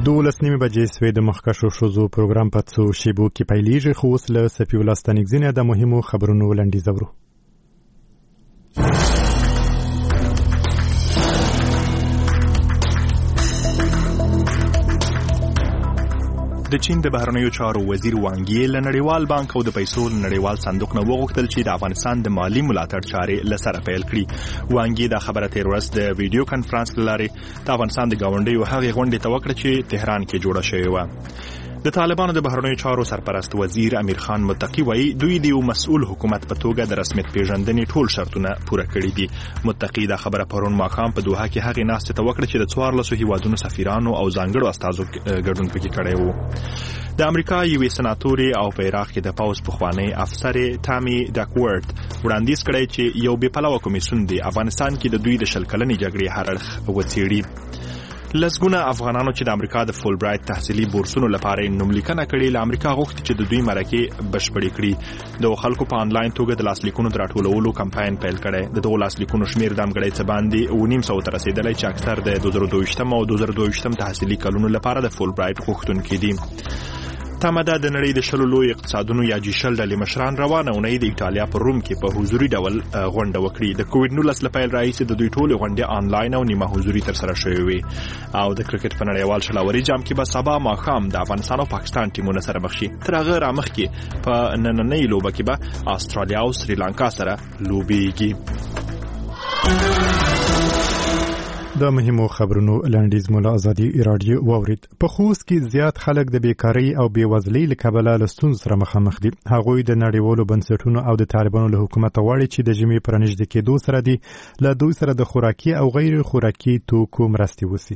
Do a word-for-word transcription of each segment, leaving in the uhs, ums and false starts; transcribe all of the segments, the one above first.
دولس نیمې بجې سوې د مخکښو ښځو پروګرام په څو شیبو کې پیلېږي، خو اوس له صفي الله ستانکزي د مهمو خبرونو لنډیز اورو. د چین د بهرنیو چارو وزیر وانګ یی له نړیوال بانک او د پیسو نړیوال صندوق نه وغوښتل چې د افغانستان د مالی ملاتړ چارې له سره پیل کړي. وانګ یی د خبره تیر ورځ د ویډیو کانفرنس له لارې د افغانستان د ګاونډیو هغې غونډې ته وکړه چې تهران کې جوړه شوې وه. د طالبانو د بهرنیو چارو سرپرست وزیر امیر خان متقی وایي دوی د یو مسؤل حکومت په توګه د رسمیت پیژندنې ټول شرطونه پوره کړي دي. متقی دا خبره پرون ماښام په دوحه کې هغې ناستې ته وکړه چې د څوارلسو هیوادونو سفیرانو او ځانګړو استازو ګډون پکې کړی و. د امریکا یوې سناتورې او په عراق کې د پوځ پخوانی افسرې تامي ډاکورټ وړاندیز کړی چې یو بې پلوه کمیسیون د افغانستان کې د دوی د شل کلنې جګړې هر اړخ وڅېړي. لسګونه افغانانو چې د امریکا د فول برایټ تحصیلي بورسونو لپاره نوملیکنه کړې له امریکا غوښتي چې د دوی مرکې بشپړې کړي. د خلکو په انلاین توګه د لاسلیکونو د راټولولو کمپاین پیل کړی. د دغو لاسلیکونو شمیر د امګړۍ څه باندې اوه نیم سوو ته رسېدلی چې اکثر د دوه زره دوه او دوه زره دوه تحصیلي کلونو لپاره د فول برایټ غوښتونکي دي. تمه ده د نړۍ د شلو لوی اقتصادونو یا جي شل ډلې مشران روانه اونۍ د ایټالیا په روم کې په حضوري ډول غونډه وکړي. د کووډ نولس له پیل راهیسې د دوی ټولې غونډې آنلاین او نیمه حضوري ترسره شوې وې. او د کرکټ په نړیوال شلاوري جام کې به سبا ماښام د افغانستان او پاکستان ټیمونه سره مخ شي. تر هغه رامخکې په نننۍ لوبه کې به استرالیا او سریلانکا سره لوبېږي. د مهمو خبرونو لنډیز مولا ازادي رادیو واورید. په خوست کې زیات خلک د بیکاری او بیوزلۍ له کبله له ستونزو سره مخامخ دي. هغوی د نړیوالو بنسټونو او د طالبانو له حکومت غواړي چې د ژمي پر نږدې کېدو سره دي له دوی سره د خوراکي او غیر خوراکي توکو مرستې وسي.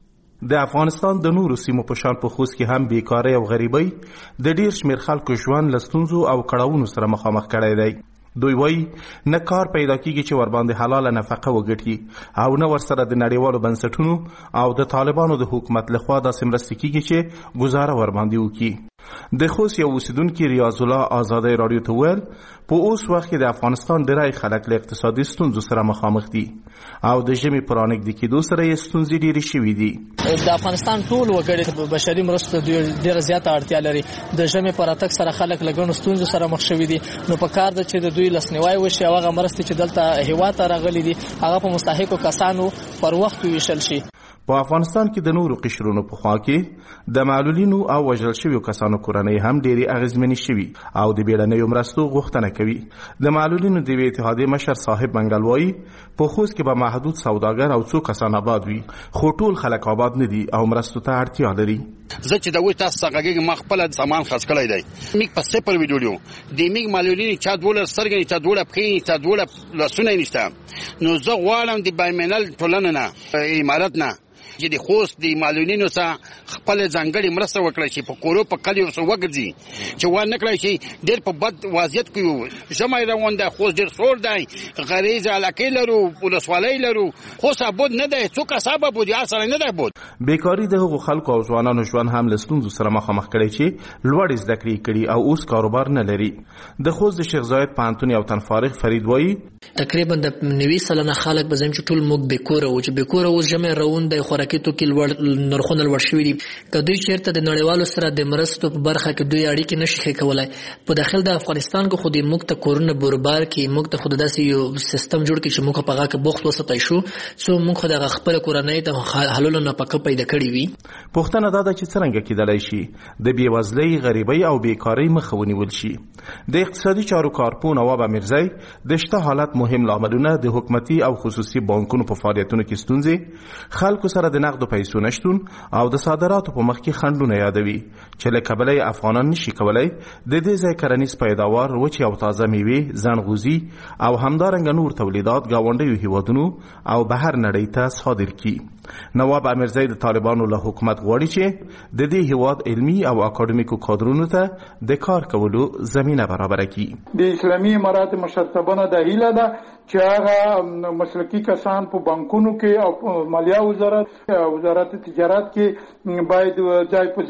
د افغانستان د نورو سیمو په شان په خوست کې هم بیکاری او غریبۍ د ډیر شمیر خلکو ژوند له ستونزو او کړاوونو سره مخامخ کړی دی. دوی وایي نه کار پیدا کیږي چې ورباندې حلاله نفقه وګټي او نه ورسره د نړیوالو بنسټونو او د طالبانو د حکومت لخوا داسې مرستې کیږي چې ګزاره ورباندې وکړي. د خوست یو اوسیدونکي ریاض الله آزادۍ رادیو ته وویل په اوس وخت کې د افغانستان ډېری خلک له اقتصادي ستونزو سره مخامخ دي او د ژمي په رانږدې کېدو سره یې ستونزې ډېرې شوي دي. د افغانستان ټول وګړي بشري مرستو ډېره زیاته اړتیا لري. د ژمي په راتګ سره خلک له ګڼو ستونزو سره مخ شوي دي. نو په کار ده چې د دوی لاسنیوی وشي او هغه مرستې چې دلته هېواد ته راغلي دي هغه په مستحقو کسانو پر وخت وویشل شي. په افغانستان کې د نورو قشرونو په خوا کې د معلولینو او وژل شویو کسانو کورنۍ هم ډېرې اغېزمنې شوي او د بیړنیو مرستو غوښتنه کوي. د معلولینو د یوې اتحادیې مشر صاحب منګل وایي په خوست کې به محدود سوداګر او څو کسان آباد وي خو ټول خلک آباد نه دي او مرستو ته اړتیا لري. زه چې د وې تاسو څخه غږی ما خپل سامان خرڅ کړی دی. میګ په سپر ویډیو د میګ معلولینو چا دوله سترګې چا دوله پخې چا دوله لاسونه نشته. نو زه غواړم د بایمنل ټولنه نه امارت نه چې د خوست د معلولینو سره خپل ځانګړي مرسته وکړي چې په کورو په کلیو سره وګرځي چې ونه کړی چې ډېر په بد وضعیت کې وو. ژمی روان دی، خوست ډېر سوړ دی، غریز علاقې لرو، ولسوالۍ لرو، خوست ابود نه دی، څوک حساب ابود یا سره نه دی ابود. بیکاري د هغو خلکو او ځوانانو ژوند هم له ستونزو سره مخامخ کړی چې لوړې زده کړې کړي او اوس کاروبار نه لري. د خوست د شیخ زاید پوهنتون یو تن فارغ فرید وایي تقریبا د نوي سلنه خلک به زم چې ټول موږ بیکوره وو چې بیکوره اوس ژمی روان دی، خوراکي توکي لوړ نرخونه لوړ شوي دي. که دوی چېرته د نړیوالو سره د مرستو په برخه کې دوی اړیکې نشي ښه کولی په داخل د افغانستان کې خو د موږ ته کورونه بربار کړي، موږ ته خو داسې یو سیستم جوړ کړي چې موږ په هغه کې بوخت وساتای شو څو موږ خو دغه خپله کورنۍ ته حلول نفقه پیدا کړې وي. پوښتنه دا ده چې څرنګه کېدلی شي د بېوزلۍ، غریبۍ او بیکارۍ مخه ونیول شي. د اقتصادي چارو کارپوه نواب امیرزی د شته حالت مهم لاملونه د حکومتي او خصوصي بانکونو په فعالیتونو کې ستونزې، خلکو سره د نقدو پیسو نشتون او د صادراتو په مخ کې خنډونه یادوي چې له کبله یې افغانان نشي کولی د دې ځای کرنیز پیداوار، وچې او تازه میوې، زنغوزي او همدارنګه نور تولیدات ګاونډیو هیوادونو او بهر نړۍ ته صادر کړي. نواب امیرزی د طالبانو له حکومت غواړي چې د دې هیواد علمي او اکاډمیکو کادرونو ته د کار کولو زمینه برابره کړي. د اسلامي امارات مشرتابه د هیله ده چې هغه مسلکي کسان په بانکونو کې او مالیه وزارت وزارت تجارت کې باید ځای په ځای کې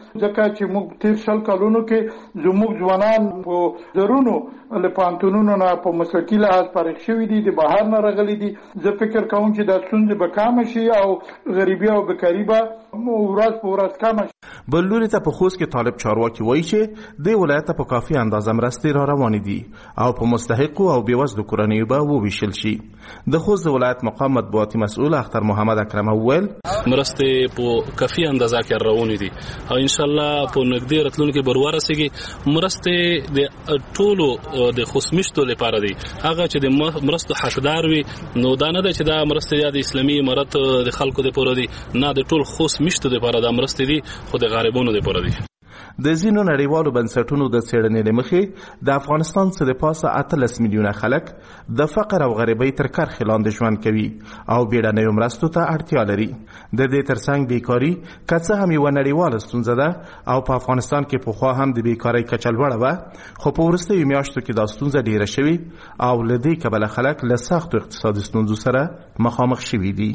ځکه چې موږ تیر شل کلونو کې زموږ ځوانان په زرونو له پانتونونو نه په مسلکي لحاظ فارغ شوي دي، د بهر نه راغلي دي. زه فکر کوم چې دا ستونزې به کم شي او غریبي او بیکاري به ورځ په ورځ کم شي. بل لوري ته په خوست کې طالب چارواکي وایي چې د ولایت په کافي اندازه مرستې را روانې دي او په مستحقو او بېوزلو کورنیو به وویشل شي. د خوست د ولایت مقام مطبوعاتي مسؤل اختر محمد اکرم وویل مرستې په کافي اندازه کې روانې دي او ان شاء الله په نږدې راتلونکي به ورسیږي. مرستې د ټولو د خوستمشتو لپاره دي، هغه چې د مرستو حقدار وي نو دا نه ده چې دا مرستې د اسلامي امارت د خلکو لپاره دي، نه د ټول خوستمشتو لپاره دا مرستې دي، خو د غریبانو لپاره دي. د ځینو نړیوالو بنسټونو د څېړنې له مخې د افغانستان څخه د پاسه اتلس میلیونه خلک د فقر او غریبۍ تر کرښې لاندې ژوند کوي او بیړنیو مرستو ته اړتیا لري. د دې ترڅنګ بیکاري که څه هم یوه نړیواله ستونزه ده او په افغانستان کې پخوا هم د بیکارۍ کچه لوړه وه، خو په وروستیو میاشتو کې دا ستونزه ډیره شوې او له دې کبله خلک له سختو اقتصادي ستونزو سره مخامخ شوي دي.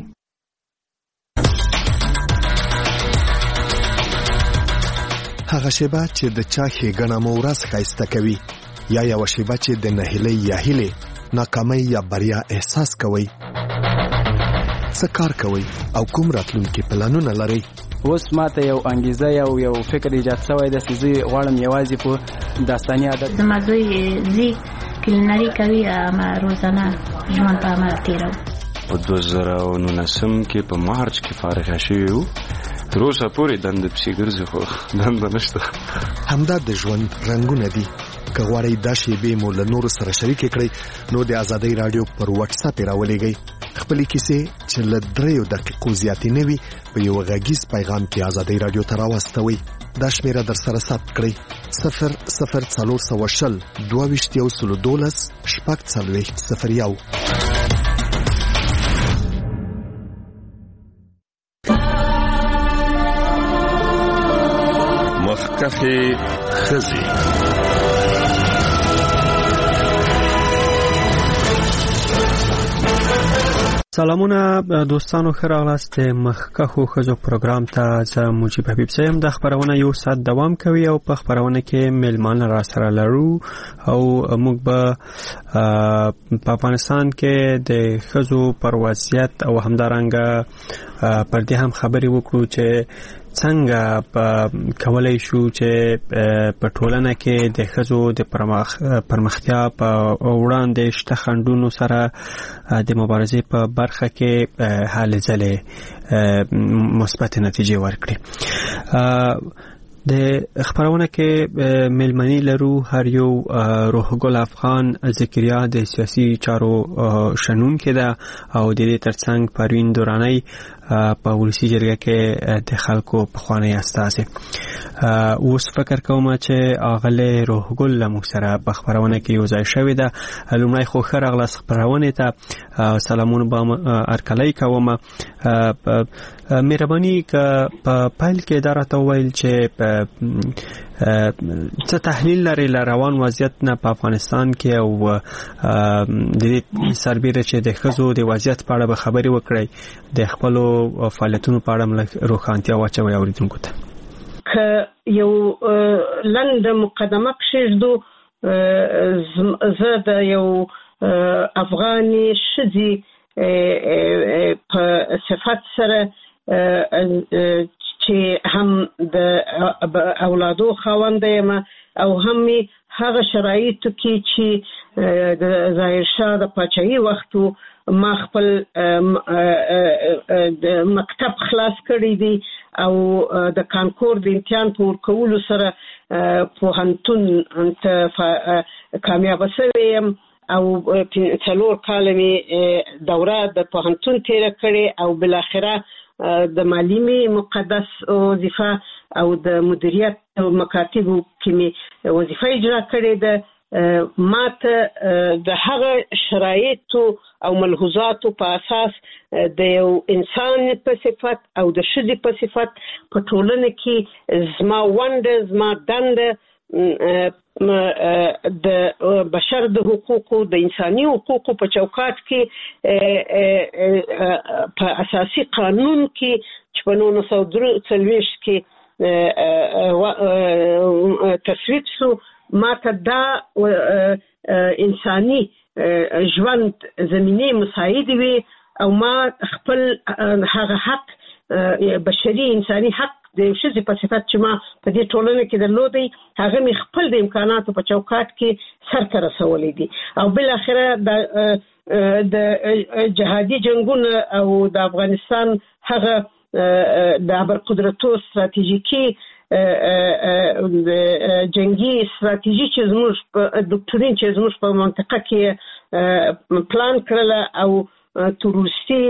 هغه شیبه چې د چا ښېګڼه مو ورځ ښایسته کوي، یا یوه شیبه چې د نهیلۍ یا هیلې ناکامۍ یا بریا احساس کوئ. څه کار کوئ او کوم راتلونکي پلانونه لرئ؟ اوس ماته یو انګیزه یو یو فکر ایجاد شوی دی چې زه غواړم یوازې په داستاني عادت زما زوی زی کلینري کوي، اما روزانه ژوند په عمل تېروم. په دوه زره او نولسم کې په مارچ کې فارغ شوی وو، تر اوسه پورې دنده پسې ګرځي خو دنده نشته. همدا د ژوند رنګونه دي. که غواړئ دا شیبې مو له نورو سره شریکې کړئ نو د ازادۍ راډیو پر واتس اپ یې راولېږئ. خپلې کیسې چې له دریو دقیقو زیاتې نه وي په یوه غږیز پیغام کې ازادۍ راډیو ته راواستوئ. دا شمیره در سره ثبت کړئ: صفر صفر څلور سوه شل دوه ویشت یو سلو دولس شپږ څلوېښت صفر یو. مخکښې ښځې. سلامونه دوستانو، ښه راغلاست د مخکښو ښځو پروګرام ته. زه مجیب حبیب صاحب. د خپرونه یو ساعت دوام کوي او په خپرونه کې میلمانه را سره لرو او موږ به په افغانستان کې د ښځو پر وضعیت او همدارنګه پر دې هم خبرې وکړو چې څنګه کولای شو چې په ټولنه کې د ښځو د پرمختیا په وړاندې شته خنډونو سره د مبارزې په برخه کې هلې ځلې مثبت نتیجې ورکړي. د خبرونه کې میلمنی لرو هر یو روح ګل افغان ذکریا د سیاسي چارو شنون کې ده او د دې ترڅنګ پروین دورانی په ولسی جرګه کې د خلکو په خوانی استازي. اوس فکر کوم چې اغله روح ګل له موږ سره په خبرونه کې یو ځای شوې ده. لومړی خو خیر اغلاس خبرونه ته سلامونه به ارکلای کوم. مهرباني که په پایل کې اداره ویل چې څه تحلیل لري ل روان وضعیت نه په افغانستان کې او د دې سربېره چې د ښځو د وضعیت په اړه به خبرې وکړي، د خپلو فعالیتونو په اړه روښانتیا واچوي اوریدونکو ته. که یو لنډه مقدمه کښېږدو، زه د یو افغاني ښځې په صفت سره چې هم د اولادو خاونده یم او هم هغه شرایطو کې چې د ظاهرشاه د پاچاهي وختو ما خپل مکتب خلاص کړی دی او د کانکور د امتحان په ورکولو سره پوهنتون ته کامیابه شوی یم او څلور کاله مې دوره د پوهنتون تیره کړې او بالاخره د معلمي مقدس وظیفه او د مدیریت مکاتبو کې مې وظیفه اجرا کړې ده. ما ته د هغه شرایطو او ملحوظاتو په اساس د یو انسان په صفت او د ښځې په صفت په ټولنه کې زما ونډه، زما دنده د بشر د حقوقو، د انساني حقوقو په چوکاټ کې په اساسي قانون کې چې په نولس سوه درې څلوېښت کې تصویب شو ماته دا انساني ژوند زمینه مساعد وي او ما خپل هغه حق بشري انساني حق د شذ په صفت چې ما په دې ټولنه کې درلودي هغه می خپل د امکاناتو په چوکاټ کې سرته رسولې دي او بل اخره د د جهادي جنگونو او د افغانستان هغه د ابرقدرتو استراتیژیکي جنگي استراتیژي چې زموږ په ډاکټرین چې زموږ په منطقه کې پلان کړل او تروریستي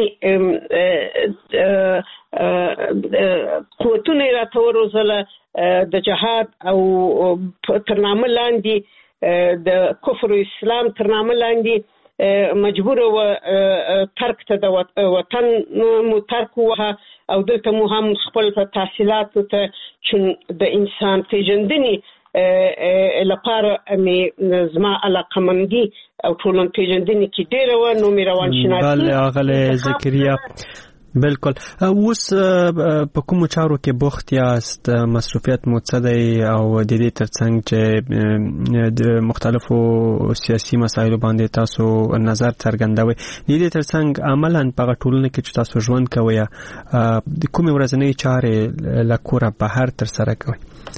قوتونه راته وروزله د جهاد او تر نامه لاندې د کفر او اسلام تر نامه لاندې مجبور و ترک ته د وطن مو ترک وها او دلته مو هم خپل تحصیلات ته چون د انسان پیژندنې لپاره مې زما علاقمندي او ټولن پیژندنې کې ډېره و نو مې روانشناسي بله اغله زکریا بالکل اوس په کومو چارو کې بوخت یاست مصروفیت مو څه دی او د دې ترڅنګ چې د مختلفو سیاسي مسایلو باندې تاسو نظر څرګندوي د دې ترڅنګ عملاً په ټولنه کې چې تاسو ژوند کوئ د کومې ورځنۍ چارې له کوره بهر ترسره کوئ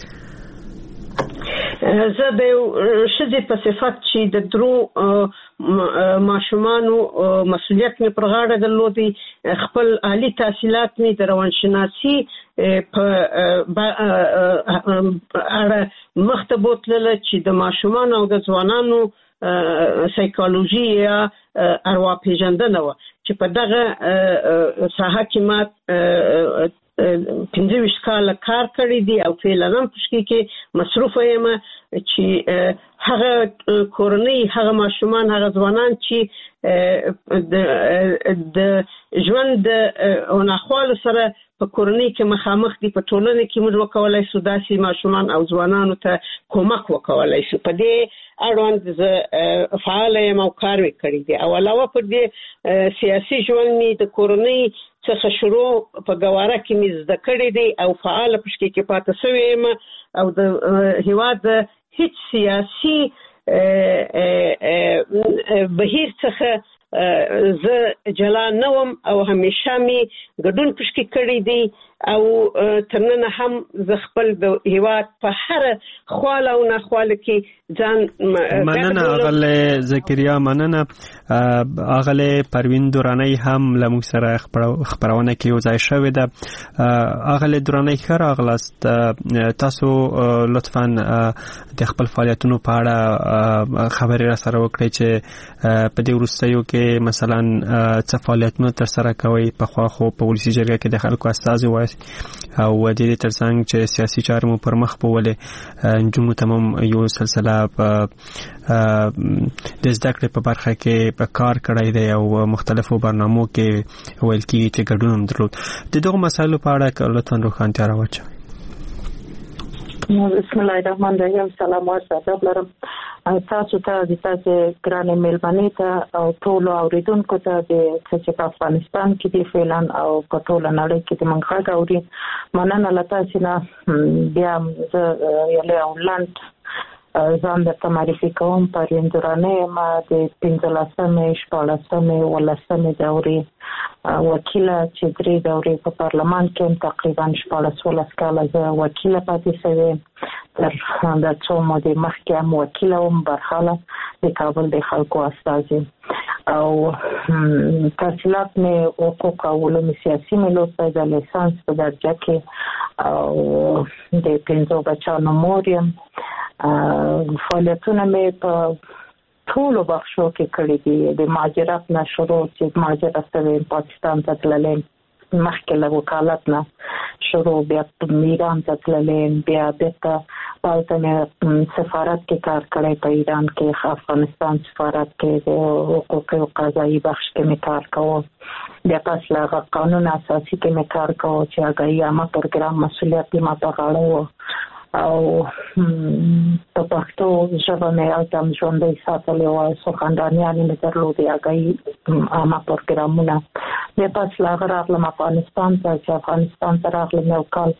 زه د ښځې په صفت چې د درو ماشومانو مسؤلیت مې پر غاړه درلودی خپل عالی تحصیلات مې د روانشناسي په اړه مخته بوتلله چې د ماشومانو او د ځوانانو سایکولوژي یا ارواپېژندنه وه چې په دغه ساحه کې ما پنځه ویشت کاله کار کړی دی او فعلا هم پشکې کې مصروفه یم چې هغه کورنۍ هغه ماشومان هغه ځوانان چې د ژوند د ناخوالو سره په کورنۍ کې مخامخ دي په ټولنه کې موږ وکولای شو داسې ماشومان او ځوانانو ته کومک وکولای شو په دې اړوند زه فعاله یم او کار مې کړی دی او علاوه پر دې سیاسي ژوند مې د کورنۍ څخه شروع په ګواره کې مې زده کړی دی او فعاله پشکې کې پاتې شوې یم او د هېواد هیڅ سیاسي بهیر څخه زه جلا نه وم او همیشه مې ګډون پشکې کړی دی او تر ننه هم زه خپل د هېواد په هره خواله او ناخواله کې ځان مننه اغله زکریا مننه اغله پروین دورانی هم له موږ سره خبرونه کې یو ځای شوې ده اغله دورانی ښه راغلاست تاسو لطفا د خپل فعالیتونو په اړه خبرې را سره وکړئ چې په دې وروستیو کې مثلا څه فعالیتونه ترسره کوئ پخوا خو په ولسي جرګه کې د خلکو استازي وایي او د دې ترڅنګ چې سیاسي چارې مو پر مخ بولې نجونو ته هم یو سلسله په د زده کړې په برخه کې په کار کړی دی او مختلفو برنامو کې ویل کېږي چې ګډون هم درلود د دغو مسایلو په اړه لطفا روښانتیا راواچوئ. بسم الله الرحمن الرحیم. سلام او آداب لرم تاسو ته د تاسو ګرانې میلمنې ته او ټول اوریدونکو ته د چې په افغانستان کې دی فعلان او په ټول نړۍ کې د منخه غوړي مننه لته چې نه بیا زه یله اولند ځان د معرفي کوم پر اندرانه ما د پنځلسمې شپږلسمې ولسمې دورې وکیله چې درې دورې په پارلمان کې تقریبا شپږلس ولس کاله زه وکیله پاتې شوې تر د څو مودې مخکې هم وکیله وم برخاله د کابل د خلکو استازي او تحصیلات مې حقوق او علوم سیاسي مې لوستي د لیسانس په درجه کې او د پنځو بچانو مور یم فعالیتونه مې په ټولو بخشو کې کړي دي د مهاجرت نه شروع چې مهاجرت ته پاکستان ته تللې مخکې له وکالت نه شروع بیا ایران ته تللې بیا بیرته هلته مې سفارت کې کار کړی په ایران کې افغانستان سفارت کې د حقوقي او قضایي بخش کې مې کار کوم بیا پس له قانون اساسي کې مې کار کوم چې هغه عامه پروګرام مسؤلیت ما په غاړه و او په پښتو ژبه مې التم ژوندۍ ساتلې وه سخنرانیانې مې درلودې هغه عامه پروګرامونه بیا پس له هغه راغلم افغانستان ته چې افغانستان ته راغلم یو کال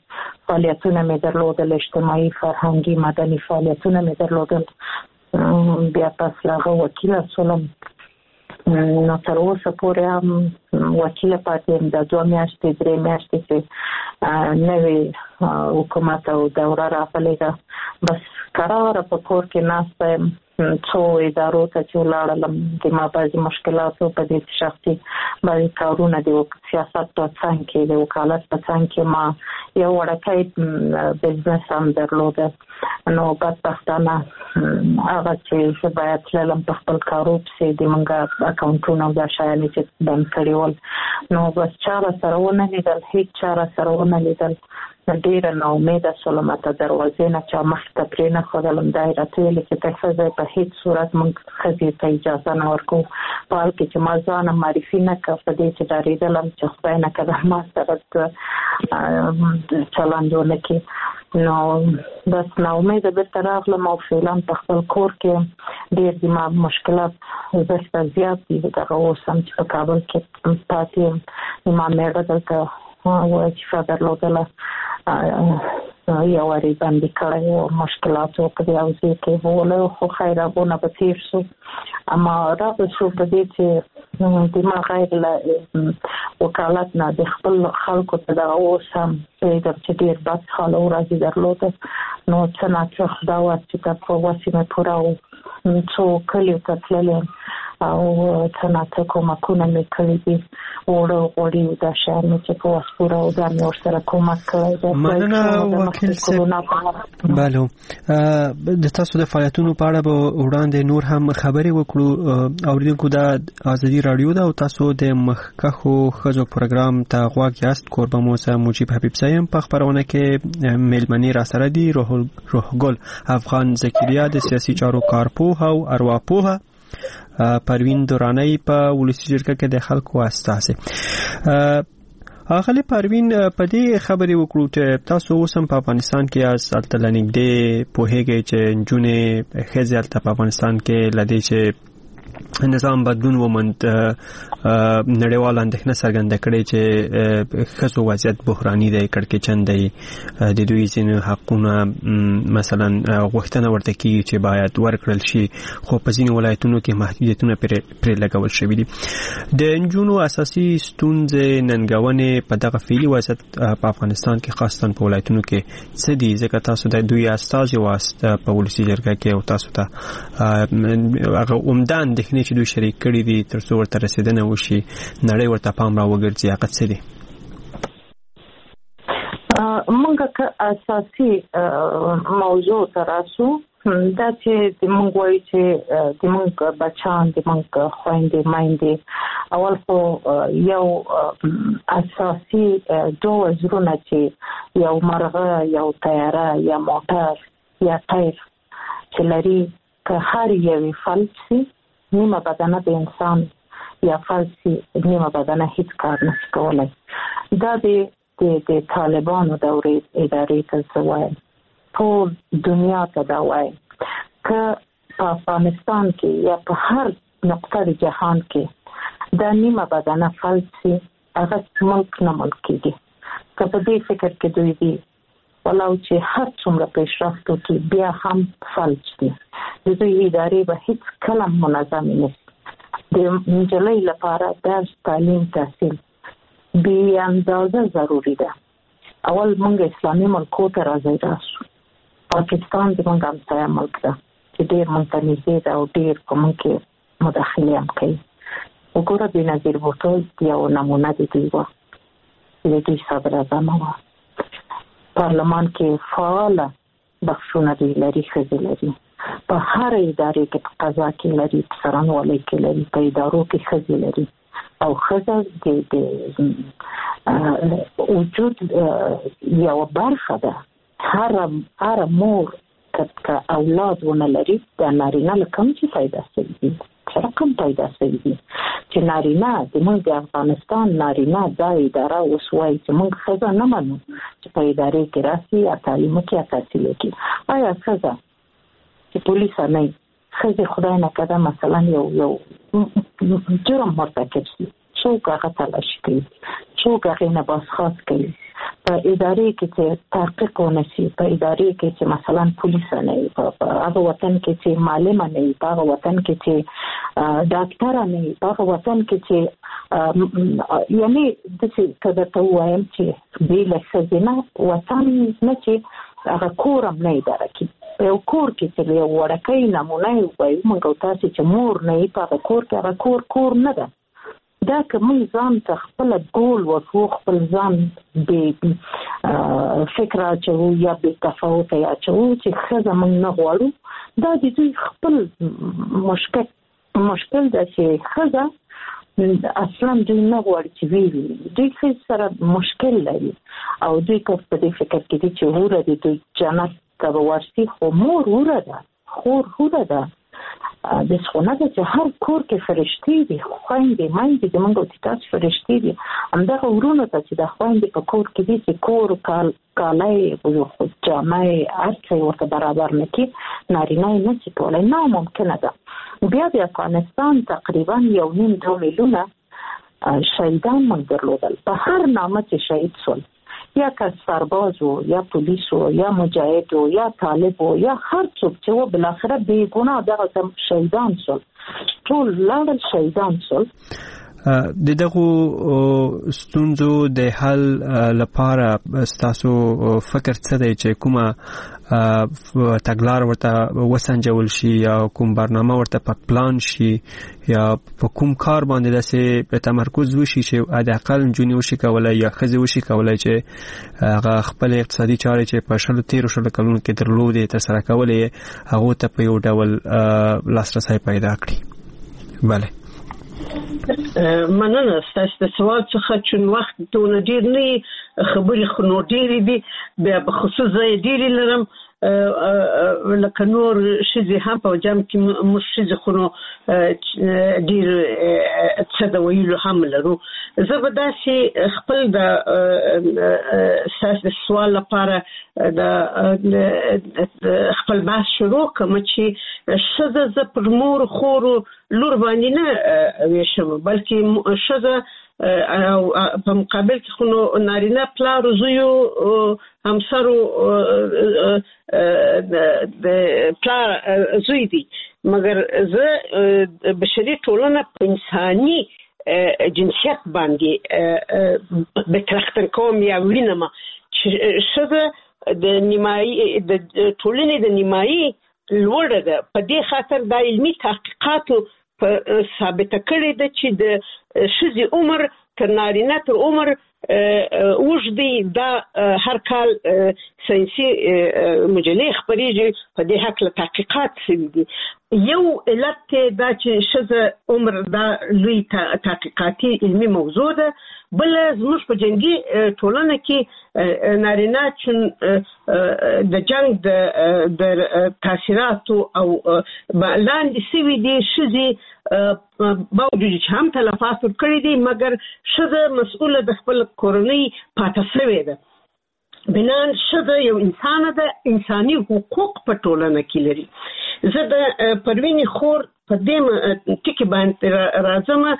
فعالیتونه مې درلودل، اجتماعي فرهنګي مدني فعالیتونه مې درلودل. بیا پس هغه وکیله شولم، نو تر اوسه پورې هم وکیله پاتې یم. د دوه میاشتې درې میاشتې چې نوې حکومت او دوره راغلې ده، بس قراره په کور کې ناسته یم. څو ادارو ته چې ولاړلم، د ما بعضې مشکلاتو په دې شخصي بعضې کارونه د سیاست په څنګ کې، د وکالت په څنګ کې ما یو وړکی بزنس هم درلوده. نو بدبختانه هغه چې زه باید تللم په خپل کارو پسې، د موږ اکاونټونه او دا شیان چې بند کړي ول، نو بس چا را سره ونه لیدل، هېڅ چا را سره ونه لیدل. ډېره ناامیده شولم، حتی دروازې نه چا مخې ته پرې نه ښودلم. دا یې راته ویلې چې ته ښځه په هېڅ صورت موږ ښځې ته اجازه نه ورکوو. په حال کې چې ما ځان معرفي نه کړه، په دې چې ډارېدلم چې خدای نه کړه ما سره چلند ونه کړي. نو بس ناامیده بېرته راغلم او فعلا په خپل کور کې ډېر د ما مشکلات زه زیات دي. دغه اوس هم چې په کابل کې پاتې یم، ما مېړه دلته وظیفه درلودله، یو وارې بندي کړی و، مشکلاتو په دې حوزې کې ووله، خو خیر هغونه به تېر شو. اما راغله شو په دې چې د ما غیر له وکالت نه د خپل خلکو ته دغه اوس هم پوهېږم چې ډېر بد حاله ورځې درلوده. نو څه ناڅه دا وه چې ته په وسې مې پوره و، څو کلیو ته تللې او څه ناڅه کومکونه مې کړي دي، اوړه غوړي دا شیان مې چې په وس پوره و، دا مې ورسره کومک کړی دی. مننه وکیل صاحب. بله، د تاسو د فعالیتونو په اړه به وړاندې نور هم خبرې وکړو. اورېدونکو دا ازادي راډیو ده او تاسو د مخکښو ښځو پروګرام ته غوږ یاست. کوربه مو زه مجیب حبیب صاحب. په خپرونه کې میلمنې راسره دي روحګل افغان زکریا د سیاسي چارو کارپوه او ارواپوهه، پروین دورانی په ولسي جرګه کې د خلکو استازی. اغلی پروین، په دې خبرې وکړو چې تاسو اوس هم په افغانستان کې یاست، هلته له نږدې پوهېږئ چې نجونې ښځې هلته په افغانستان کې له دې چې نظام بدلون وموند نړیوال اندېښنه څرګنده کړې چې ښځو وضعیت بحراني دی، کړکېچن دی، د دوی ځینې حقونه مثلا غوښتنه ورته کېږي چې باید ورکړل شي، خو په ځینې ولایتونو کې محدودیتونه پرې لګول شوي دي. د نجونو اساسي ستونزې ننګونې په دغه فعلي وضعیت په افغانستان کې خاصتاً په ولایتونو کې څه دي؟ ځکه تاسو د دوی استازي واست په ولسي جرګه کې او تاسو ته هغه عمده اندېښنې چې دوی شریک کړي دي تر څو ورته رسېدنه وشي، نړۍ ورته پام را وګرځي، هغه څه دي؟ موږ که اساسي موضوع ته راسو، دا چې د موږ وایي چې د موږ بچان، د موږ خویندې میندې، اول خو یو اساسي دوه وزرونه چې یو مرغه، یو تیاره، یا موټر، یا ټایر چې لري، که هر یوې فلج سي، نیمه بدنه د انسان یا فلج سي، نیمه بدنه هیڅ کار نشي کولی. دا د د طالبانو دورې ادارې ته زه وایم، ټول دنیا ته دا وایم، که په افغانستان کې یا په هر نقطه د جهان کې دا نیمه بدنه فلج سي، هغه ملک نه ملک کېږي. که په دې فکر کې دوی دي ولو چې هر څومره پیشرفت وکړي، بیا هم فلج دي. د دوی ادارې به هیڅ کله منظمې نه شي. د نجلۍ لپاره درس، تعلیم، تحصیل بې اندازه ضروري ده. اول موږ اسلامي ملکو ته راځئ راسو. پاکستان زموږ همسایه ملک ده چې ډېر موږ ته نږدې ده او ډېر په موږ کې مداخلې هم کوي. وګوره بېنظیر بوټو یو نمونه د دوی وه، د دوی صدراعظمه وه. پارلمان کې فعاله بخشونه دوی لري، ښځې لري. په هر ادارې کې، په قضا کې لري، په څارنوالۍ کې لري، په ادارو کې ښځې لري. او ښځه د وجود یوه برخه ده. هر مور که اولاد ونه لري، د نارینه له کوم چې پیدا شوي دي، څه رقم پیدا شوي دي چې نارینه زموږ د افغانستان نارینه دا اداره اوس وایي چې موږ ښځه نه منو چې په ادارې کې راسي، یا تعلیم وکړي، یا تحصیل وکړي. آیا ښځه چې پولیسه نه وي، ښځې خدای نه کړه مثلا یو یو جرم مرتکب شي، څوک هغه تلاشي کوي، څوک هغې نه بازخواست کوي، په ادارې کې چې تحقیق ونشي، په ادارې کې چې مثلا پولیس نه وي، په هغه وطن کې چې معلم نه وي، په هغه وطن کې چې ډاکټر نه وي، په هغه وطن کې چې یعنی د څه کده ته وایم چې بې له ښځې وطن نه چې هغه کور هم نه اداره کوي. په یو کور کې چې یو وړکۍ نمونه وایو موږ تاسو چې مور نه وي په هغه کور کې، هغه کور کور نه ده. دا که موږ ځان ته خپل ګول ورکړو، خپل ځان بې فکر اچوو یا بې تفاوته اچوو چې ښځه موږ نه غواړو، دا د دوی خپل مشکل مشکل ده چې ښځه اصلا دوی نه غواړي چې ویوي، دوی ښځې سره مشکل لري او دوی که په دې فکر کې دي چې وره د دوی جنت ته به ورسي، خو مور وره ده، خور وره ده. د څونه ده چې هر کور کې فرشتي دي، خويندې مایندې د موږ او تاسو فرشتي دي. همدغه ورونه ته چې د خويندې په کور کې دي چې کور کال کالای او جامې هرڅه ورته برابر نه کی، نارینه نه شي کولای، نه ممکنه ده. بیا د افغانستان تقریبا یو نیم دو میلیونه شهیدان موږ درلودل، په هر نامه چې شهید شول، یا که سرباز و یا پولیس و یا مجاهد و یا طالب و یا هر څوک چې و بالاخره بې ګناه دغه شهیدان شول، ټول لاړل شهیدان شول. د دغه ستونزو د حل لپاره ستاسو فکر څه دی چې کومه تګلار ورته وسنجول شي یا کوم برنامه ورته په پلان شي یا په کوم کار باندې داسې تمرکز وشي چې حداقل نجونې وشي کولای یا ښځې وشي کولای چې هغه خپل اقتصادي چارې چې په شلو تیرو شلو کلونو کې درلودې ترسره کولې هغو ته په یو ډول لاسرسی پیدا کړي. بله مننه ستاسو د سوال څخه، چې وخت دونه ډیر نه خبرې خو نو ډیرې دي، بیا په خصوص ځای ډیرې لرم لکه نور ښځې هم په جمع کې موږ ښځې خو نو ډیر څه د ویلو هم لرو. زه به داسې خپل د ستاسو د سوال لپاره د خپل بحث شروع کوم چې ښځه زه پر مور خور لور باندې نه ویشم، بلکې ښځه او په مقابل کې خو نو نارینه پلار زویو همسرو د پلار زوی دي، مګر زه بشري ټولنه په انساني جنسیت باندې بترختن کوم یا وینم چې ښځه د نیمایي د ټولنې د نیمایي لوړه ده. په دې خاطر د علمي تحقیقاتو په ثابته کړې ده چې د ښځې عمر تر نارینه تر عمر اوږد دا هر کال ساینسي مجلې خپرېږي په دې هکله تحقیقات شوي دي. یو علت دا چې ښځه عمر دا لوی تحقیقاتي علمي موضوع ده. بل زموږ په جنګي ټولنه کې نارینه چون د جنگ د تاثیراتو او لاندې سوي دي، ښځې باوجود چې هم تلفات ورکړي دي، مګر ښځه مسؤله د خپل کورنۍ پاتې شوې ده. بنان ښځه یو انسان ده، انساني حقوق په ټولنه کې لري. زه د پروینې خور په دې ټکي باندې راځم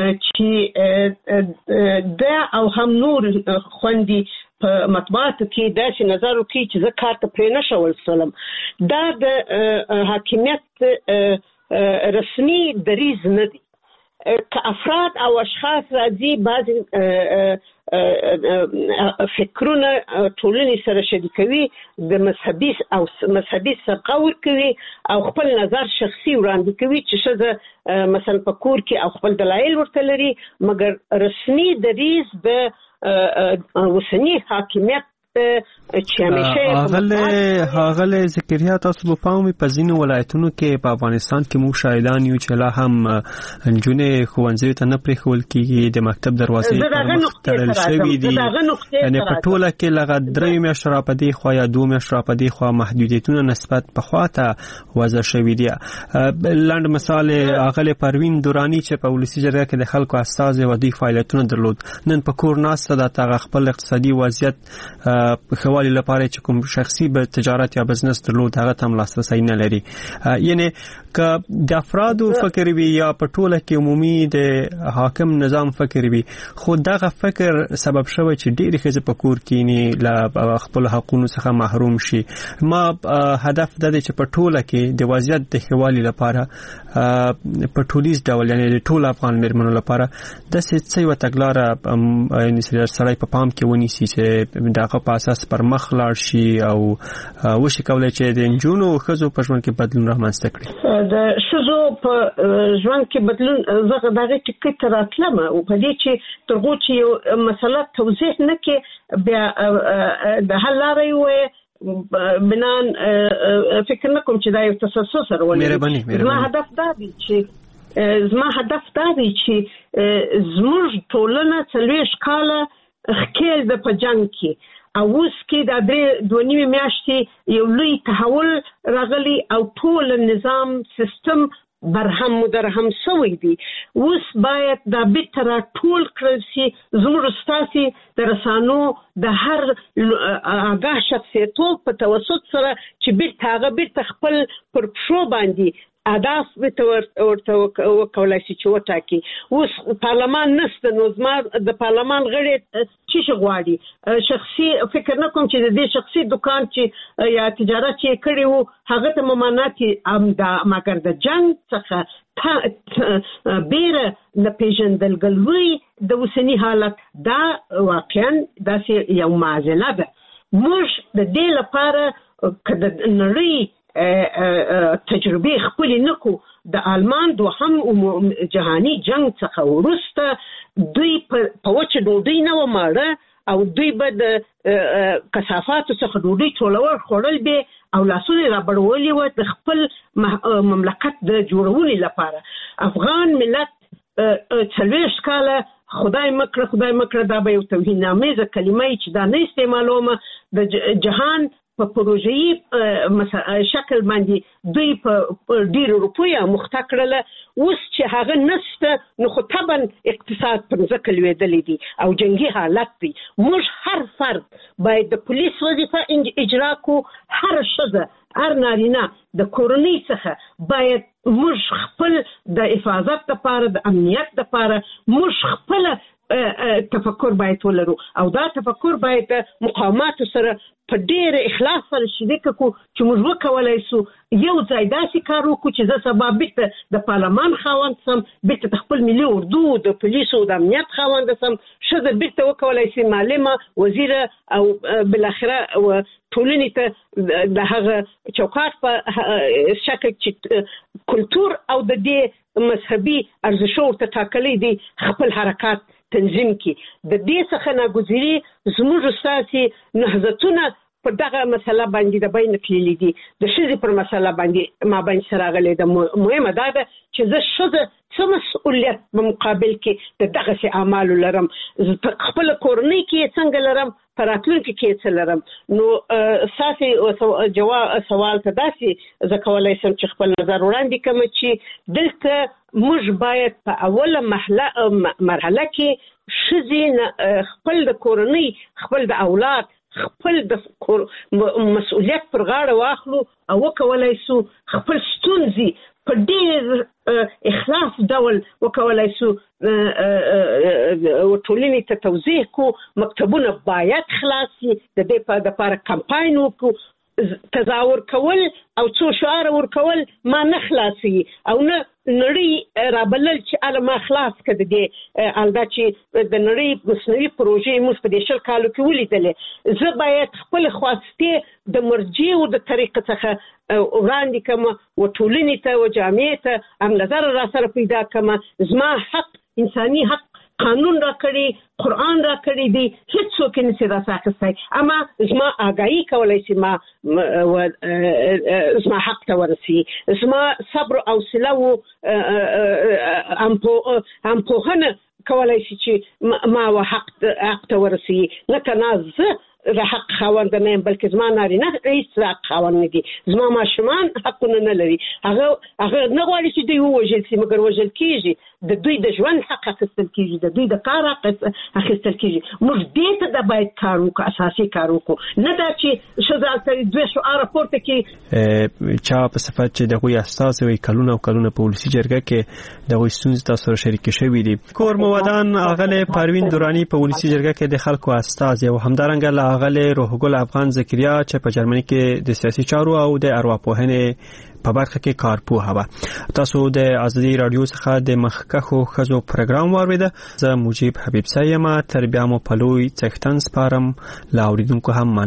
چې دا او هم نور خوندي په مطبوعاتو کې داسې نظر وکړي چې زه کار ته پرې نه شول سلم. دا د حاکمیت رسمي دریځ نه دی. که افراد او اشخاص راځي بعضې فکرونه ټولنې سره شریکوي، د مذهبي او مذهبي سبقه ورکوي او خپل نظر شخصي وړاندې کوي چې ښځه مثلا په کور کې او خپل دلایل ورته لري، مګر رسمي دریځ د اوسني حاکمیت چې همیشه هغه ذکریا تاسو په پام په ځینو ولایتونو کې په افغانستان کې مو شاهدان یو چې لا هم نجونې ښوونځیو ته نه پرېښول کېږي، د مکتب دروازې تړل شوي دي، یعنې په ټوله کې لغه درې میاشتې را په دې خوا یا دوه میاشتې را په دې خوا محدودیتونه نسبت پخوا ته وضع شوي دي. لنډ مثال اغلې پروین دورانی چې په ولسي جرګه کې د خلکو استازی و دوی فعالیتونه درلود، نن په کور ناسته ده، هغه خپل اقتصادي وضعیت خوالي لپاره چې کوم شخصي به تجارت یا بزنس درلود هغه تم لاسرسي نه لري. یعنی که د افرادو فکر وي یا په ټوله کې عمومي د حاکم نظام فکر وي، خو دغه فکر سبب شوی چې ډېری ښځې په کور کې له خپل حقوقو څخه محروم شي. ما هدف د دې چې په ټوله کې د وضعیت د خوالي لپاره په ټولیز ډول یعنی د ټول افغان میرمنو لپاره د څه یو تګلاره یعنی سړی په پام کې ونیسي چې دغه په اساس پر مخ لاړ شي او وشي کولای چې د نجونو او ښځو په ژوند کې بدلون رامنځته کړي. د ښځو په ژوند کې بدلون زه دغه ټکي ته راتلم او په دې چې ترغو چې یو مسله توضیح نه کې بیا د حل لارې وي بنان فکر نه کوم چې دا یو تخصص سره ولري. زما هدف دا دی چې زما هدف دا دی چې زموږ ټولنه څلوېښت کاله ښکېل ده په جنګ کې او اوس کې د درې دوه نیمې میاشتې یو لوی تحول راغلی او ټول نظام سیستم برهم مدرهم شوی دی. اوس باید دا بیرته راټول کړل شي زموږ ستاسې د رسانو د هر آګاه شخصیتو په توسط سره چې بیرته هغه بیرته خپل پر پښو باندې اهداف ورته وکولای شي چې وټاکي. اوس پارلمان نشته نو زما د پارلمان غړي چې غواړي شخصي فکر نه کوم چې د دې شخصي دکان چې یا تجارت چې کړی وو هغه ته ممانعت ام دا مګر د جنگ څخه بیره د پیژندګلوي د وسنی حالت دا واقعا داسې یو معضله ده. موږ د دې لپاره کله نړۍ تجربه خپل نکو د آلمان دوهم جهانی جنگ څخه وروسته دوی په وچه ډوډۍ نه و ماړه او دوی به د کثافاتو څخه ډوډۍ ټولول خوړل به او لاسونه رابړولي و د خپل مملکت د جوړولو لپاره. افغان ملت څلوېښت کاله خدای مکړه خدای مکړه دا به یو توهین آمیزه کلمه چې دا نه استعمالومه د جهان په پروژې شکل باندې دوی په ډیرو روپیو مخته کړله. اوس چې هغه نشته نو خو طبعا اقتصاد پر ځکه لوېدلی دی او جنګي حالت دی. موږ هر فرد باید د پولیس وظیفه اجرا کو، هر ښځه هر نارینه د کورنۍ څخه باید موږ خپل د حفاظت لپاره د امنیت لپاره موږ خپل تفکر باید ولرو او دا تفکر باید مقاومات سره په ډېر اخلاص سره شریک کو چې موږ وکولای شو یو ځای داسې کار وکړو چې زه سبا بیرته د پارلمان خاوند سم، بیرته د خپل ملي اردو د پولیسو د امنیت خاوند سم، ښځه بیرته وکولای شي معلمه، وزیره او بالاخره ټولنې ته د هغه چوکاټ په شکل چې کلتور او د دې مذهبي ارزښتو ورته ټاکلی دي خپل حرکات تنظیم کی. د دې څخه ناګزیري زموږ ستاسې نهضتونه په دغه مسله باندې د بین تللی دي. د ښځې پر مسله باندې ما باندې سره راغلی ده. مهمه دا ده چې زه ښځه څه مسؤلیت په مقابل کې د دغسې اعمالو لرم، په خپله کورنۍ کې یې څنګه لرم، په راتلونکي کې یې څه لرم. نو ستاسې جواب سوال ته داسې زه کولی شم چې خپل نظر وړاندې کړم چې دلته موږ باید په اوله مرحله کې ښځې خپل د کورنۍ، خپل د اولاد، خپل د مسؤلیت پر غاړه واخلو او وکولای شو خپل ستونزې په ډېر اخلاص ډول وکولای شو ټولنې ته توضیح کو. مکتبونه باید خلاص شي، د دې په دپاره کمپاین وکړو. تظاهر کول او څو شعار ورکول ما نه خلاصي او نه نړۍ رابلل چې اله ما خلاص کړه. دې الدا چې د نړۍ مصنوعي پروژې موږ په دې شل کالو کې ولیدلې. زه باید خپل خواسته د مرجع او د طریقه څخه وړاندې کوم او ټولنې ته او جامعې ته هم نظر را سره پیدا کوم. زما حق، انساني حق قانون را کړی، قرآن را کړی دی، هیڅ څوک نه سي را ساخستی. اما زما آگاهی کولای شي ما زما حق ته ورسي. زما صبر او حوصله او همپوهنه کولای شي چې ما و حق حق ته ورسي. لکه نه زه د حق خاوند نه یم بلکې زما نارینه هیڅ حق خاوند نه دي زما ماشومان حقونه نه لري هغه هغه نه غواړي چې دوی ووژل شي مګر وژل کیږي د دوی د ژوند حق اخیستل کیږي د دوی د کار حق اخیستل کیږي موږ دې ته د باید کار وکړو اساسي کار وکړو نه دا چې شزال ترې دوه شعار پورته کې چا په صفت چې دغه اساس وی کلونه او کلونه په ولسی جرګه کې دغه ستونزې تاسو سره شریک شوي دي کور موادان اغله پروین دورانی په ولسی جرګه کې د خلکو استاد او همدارنګه لاغله روح ګل افغان ذکریا چې په جرمني کې د سیاسي چارو او د ارواپوهنې په برخه کې کارپوه و تاسو د ازادي رادیو څخه د مخکخو خزو پروګرام واوریده زه مجيب حبیب سیم تربیه مو پلوي څښتن سپارم لا اوریدونکو هم